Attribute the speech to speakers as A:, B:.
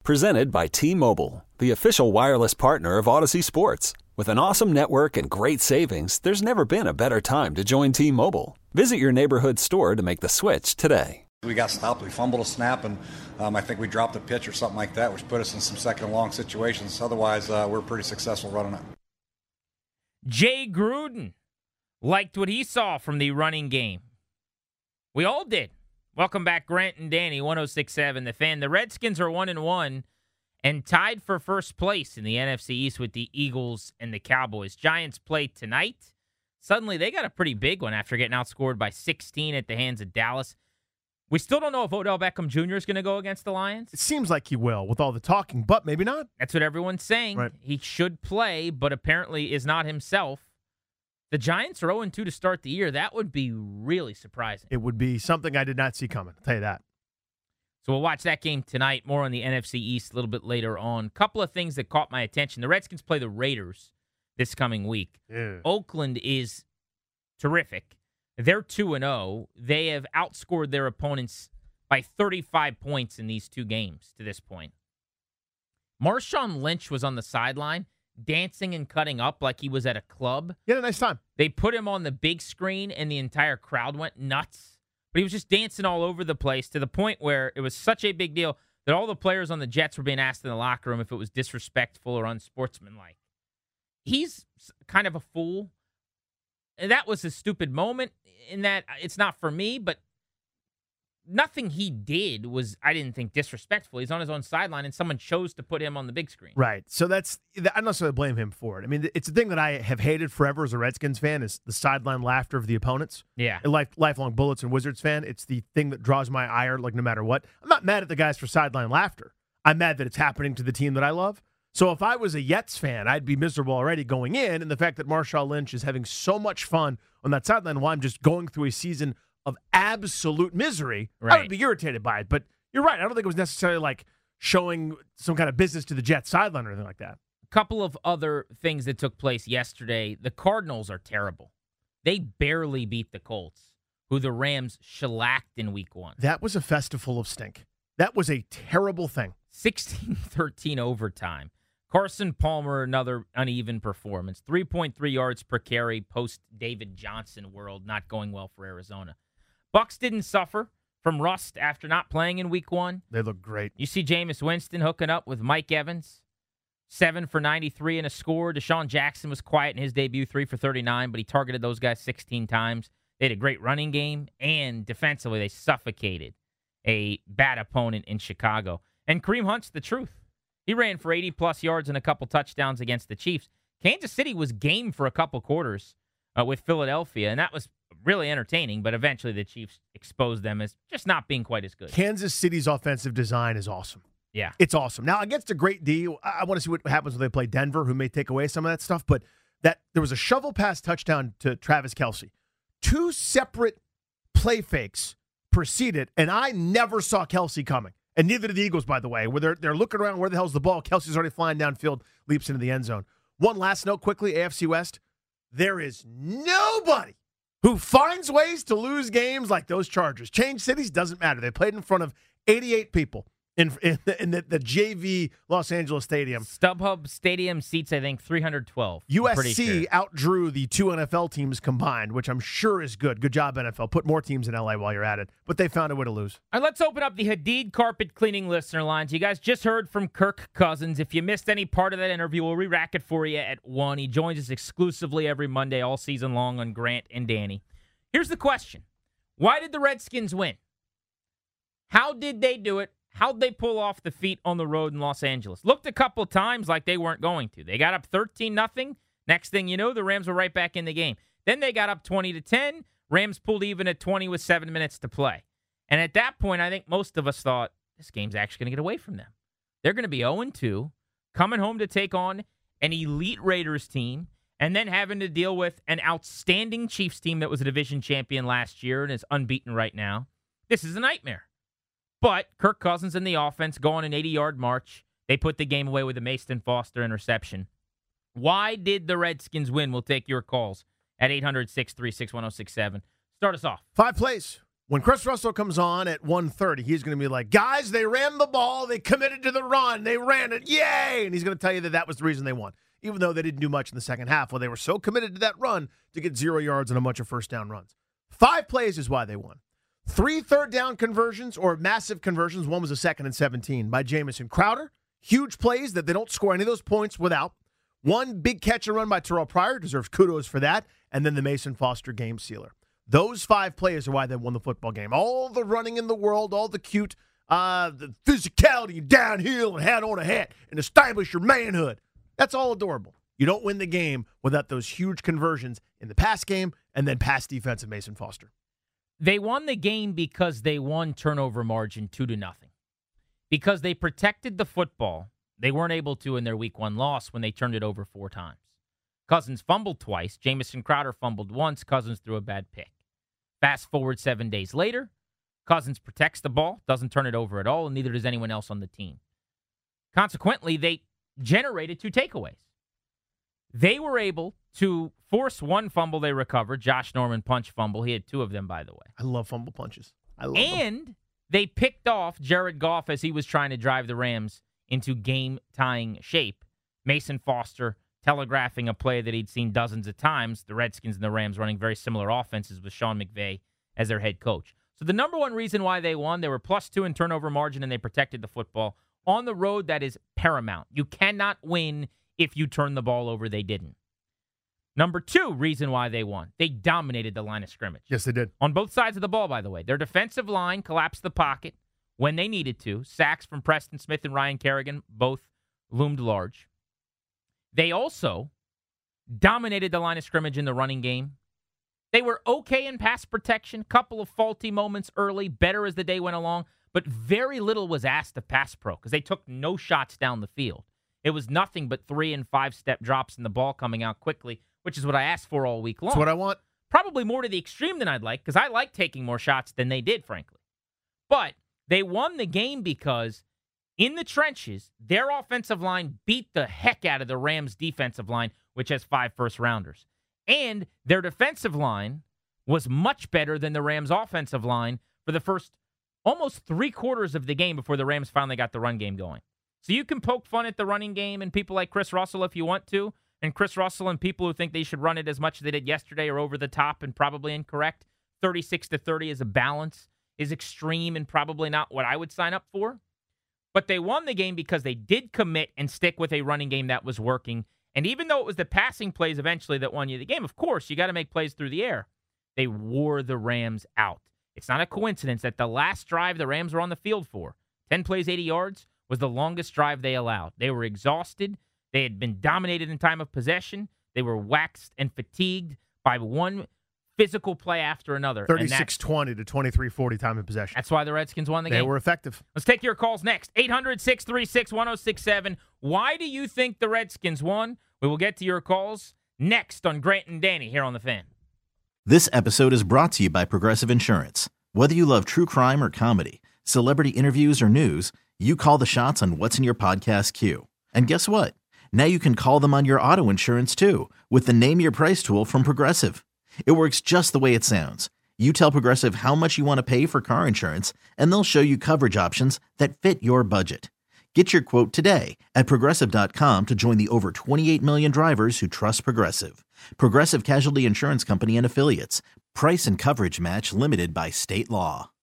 A: Presented by T-Mobile, the official wireless partner of Odyssey Sports. With an awesome network and great savings, there's never been a better time to join T-Mobile. Visit your neighborhood store to make the switch today.
B: We got stopped. We fumbled a snap, and I think we dropped a pitch or something like that, which put us in some second and long situations. Otherwise, we're pretty successful running it.
C: Jay Gruden liked what he saw from the running game. We all did. Welcome back, Grant and Danny, 106.7 The Fan. The Redskins are 1-1 and tied for first place in the NFC East with the Eagles and the Cowboys. Giants play tonight. Suddenly, they got a pretty big one after getting outscored by 16 at the hands of Dallas. We still don't know if Odell Beckham Jr. is going to go against the Lions.
D: It seems like he will with all the talking, but maybe not.
C: That's what everyone's saying.
D: Right.
C: He should play, but apparently is not himself. The Giants are 0-2 to start the year. That would be really surprising.
D: It would be something I did not see coming, I'll tell you that.
C: So we'll watch that game tonight. More on the NFC East a little bit later on. Couple of things that caught my attention. The Redskins play the Raiders this coming week.
D: Yeah.
C: Oakland is terrific. They're 2-0. They have outscored their opponents by 35 points in these two games to this point. Marshawn Lynch was on the sideline dancing and cutting up like he was at a club.
D: He had a nice time.
C: They put him on the big screen, and the entire crowd went nuts. But he was just dancing all over the place to the point where it was such a big deal that all the players on the Jets were being asked in the locker room if it was disrespectful or unsportsmanlike. He's kind of a fool. And that was a stupid moment in that it's not for me, but nothing he did was, I didn't think, disrespectful. He's on his own sideline, and someone chose to put him on the big screen.
D: Right. So I don't necessarily blame him for it. I mean, it's a thing that I have hated forever as a Redskins fan is the sideline laughter of the opponents.
C: Yeah.
D: A lifelong Bullets and Wizards fan, it's the thing that draws my ire, like no matter what. I'm not mad at the guys for sideline laughter. I'm mad that it's happening to the team that I love. So if I was a Jets fan, I'd be miserable already going in, and the fact that Marshawn Lynch is having so much fun on that sideline while I'm just going through a season of absolute misery,
C: right,
D: I would be irritated by it. But you're right. I don't think it was necessarily like showing some kind of business to the Jets sideline or anything like that.
C: A couple of other things that took place yesterday. The Cardinals are terrible. They barely beat the Colts, who the Rams shellacked in week 1.
D: That was a festival of stink. That was a terrible thing.
C: 16-13 overtime. Carson Palmer, another uneven performance. 3.3 yards per carry post David Johnson world, not going well for Arizona. Bucs didn't suffer from rust after not playing in week 1.
D: They look great.
C: You see Jameis Winston hooking up with Mike Evans. 7 for 93 and a score. Deshaun Jackson was quiet in his debut, 3 for 39, but he targeted those guys 16 times. They had a great running game, and defensively they suffocated a bad opponent in Chicago. And Kareem Hunt's the truth. He ran for 80-plus yards and a couple touchdowns against the Chiefs. Kansas City was game for a couple quarters with Philadelphia, and that was really entertaining, but eventually the Chiefs exposed them as just not being quite as good.
D: Kansas City's offensive design is awesome.
C: Yeah.
D: It's awesome. Now, against a great D, I want to see what happens when they play Denver, who may take away some of that stuff, but that there was a shovel pass touchdown to Travis Kelce. 2 separate play fakes preceded, and I never saw Kelce coming. And neither did the Eagles, by the way, where they're looking around, where the hell's the ball? Kelce's already flying downfield, leaps into the end zone. One last note quickly, AFC West. There is nobody who finds ways to lose games like those Chargers. Change cities, doesn't matter. They played in front of 88 people in the JV Los Angeles Stadium.
C: StubHub Stadium seats, I think, 312.
D: USC outdrew the 2 NFL teams combined, which I'm sure is good. Good job, NFL. Put more teams in LA while you're at it. But they found a way to lose.
C: All right, let's open up the Hadid carpet cleaning listener lines. You guys just heard from Kirk Cousins. If you missed any part of that interview, we'll re-rack it for you at 1. He joins us exclusively every Monday all season long on Grant and Danny. Here's the question. Why did the Redskins win? How did they do it? How'd they pull off the feat on the road in Los Angeles? Looked a couple times like they weren't going to. They got up 13-0. Next thing you know, the Rams were right back in the game. Then they got up 20-10. Rams pulled even at 20 with 7 minutes to play. And at that point, I think most of us thought, this game's actually going to get away from them. They're going to be 0-2, coming home to take on an elite Raiders team, and then having to deal with an outstanding Chiefs team that was a division champion last year and is unbeaten right now. This is a nightmare. But Kirk Cousins and the offense go on an 80-yard march. They put the game away with a Mason Foster interception. Why did the Redskins win? We'll take your calls at 800-636-1067. Start us off.
D: 5 plays. When Chris Russell comes on at 1:30, he's going to be like, guys, they ran the ball. They committed to the run. They ran it. Yay! And he's going to tell you that was the reason they won, even though they didn't do much in the second half. Well, they were so committed to that run to get 0 yards and a bunch of first down runs. 5 plays is why they won. 3 third-down conversions or massive conversions. One was a 2nd and 17 by Jamison Crowder. Huge plays that they don't score any of those points without. 1 big catch and run by Terrell Pryor. Deserves kudos for that. And then the Mason Foster game sealer. Those 5 plays are why they won the football game. All the running in the world, all the cute, the physicality downhill and hat on a hat and establish your manhood. That's all adorable. You don't win the game without those huge conversions in the pass game and then pass defense of Mason Foster.
C: They won the game because they won turnover margin 2-0. Because they protected the football. They weren't able to in their week 1 loss when they turned it over 4 times. Cousins fumbled twice. Jamison Crowder fumbled once. Cousins threw a bad pick. Fast forward 7 days later, Cousins protects the ball, doesn't turn it over at all, and neither does anyone else on the team. Consequently, they generated 2 takeaways. They were able to force 1 fumble they recovered, Josh Norman punch fumble. He had 2 of them, by the way.
D: I love fumble punches. I love them.
C: And they picked off Jared Goff as he was trying to drive the Rams into game-tying shape. Mason Foster telegraphing a play that he'd seen dozens of times, the Redskins and the Rams running very similar offenses with Sean McVay as their head coach. So the number one reason why they won, they were +2 in turnover margin, and they protected the football. On the road, that is paramount. You cannot win if you turn the ball over. They didn't. Number 2 reason why they won, they dominated the line of scrimmage.
D: Yes, they did.
C: On both sides of the ball, by the way. Their defensive line collapsed the pocket when they needed to. Sacks from Preston Smith and Ryan Kerrigan both loomed large. They also dominated the line of scrimmage in the running game. They were okay in pass protection, couple of faulty moments early, better as the day went along, but very little was asked of pass pro because they took no shots down the field. It was nothing but 3- and 5-step drops and the ball coming out quickly, which is what I asked for all week long.
D: That's what I want.
C: Probably more to the extreme than I'd like because I like taking more shots than they did, frankly. But they won the game because in the trenches, their offensive line beat the heck out of the Rams' defensive line, which has 5 first-rounders. And their defensive line was much better than the Rams' offensive line for the first almost 3 quarters of the game before the Rams finally got the run game going. So you can poke fun at the running game and people like Chris Russell if you want to, and Chris Russell and people who think they should run it as much as they did yesterday are over the top and probably incorrect. 36-30 as a balance is extreme and probably not what I would sign up for. But they won the game because they did commit and stick with a running game that was working. And even though it was the passing plays eventually that won you the game, of course, you got to make plays through the air. They wore the Rams out. It's not a coincidence that the last drive the Rams were on the field for, 10 plays, 80 yards, was the longest drive they allowed. They were exhausted. They had been dominated in time of possession. They were waxed and fatigued by one physical play after another.
D: 36-20 to 23-40 time of possession.
C: That's why the Redskins won the game.
D: They were effective.
C: Let's take your calls next. 800-636-1067. Why do you think the Redskins won? We will get to your calls next on Grant and Danny here on The Fan.
E: This episode is brought to you by Progressive Insurance. Whether you love true crime or comedy, celebrity interviews or news, you call the shots on what's in your podcast queue. And guess what? Now you can call them on your auto insurance too with the Name Your Price tool from Progressive. It works just the way it sounds. You tell Progressive how much you want to pay for car insurance, and they'll show you coverage options that fit your budget. Get your quote today at Progressive.com to join the over 28 million drivers who trust Progressive. Progressive Casualty Insurance Company and Affiliates. Price and coverage match limited by state law.